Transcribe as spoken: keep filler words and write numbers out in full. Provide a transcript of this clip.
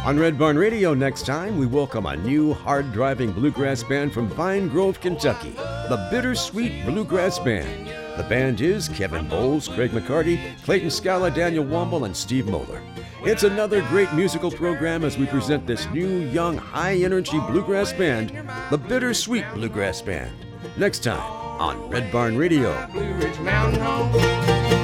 On Red Barn Radio next time, we welcome a new hard-driving bluegrass band from Vine Grove, Kentucky, the Bittersweet Bluegrass Band. The band is Kevin Bowles, Craig McCarty, Clayton Scala, Daniel Womble, and Steve Moeller. It's another great musical program as we present this new, young, high-energy bluegrass band, the Bittersweet Bluegrass Band. Next time on Red Barn Radio. Blue Ridge Mountain Home.